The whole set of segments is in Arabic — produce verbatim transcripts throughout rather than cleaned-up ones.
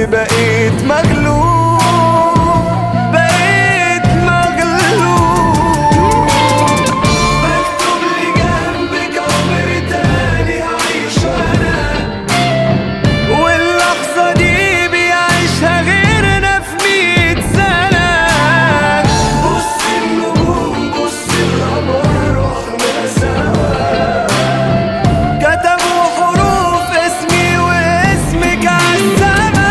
نفسي بقيت مغلوب، بقيت مغلوب. مكتوب لي جنبك عمر تاني هعيش وانا، واللحظة دي بيعيشها غيرنا في مية سنة. بص النجوم بص القمر واحنا سوا، كتبوا حروف اسمي واسمك عالسما.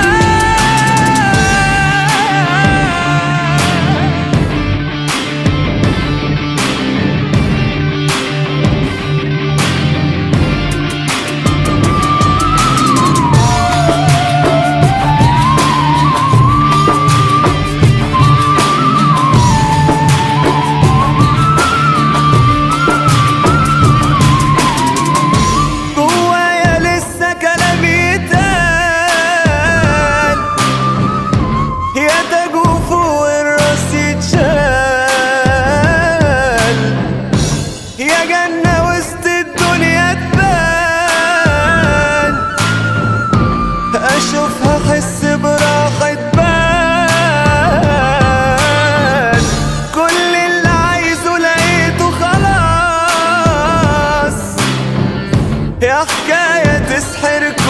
جوايا لسه كلام يتقال، يا تاجو فوق الراس يتشال، يا جنة وسط الدنيا تبان. أشوفها أحس براحة بال، كل اللي عايزه لقيته خلاص، يا حكاية تسحر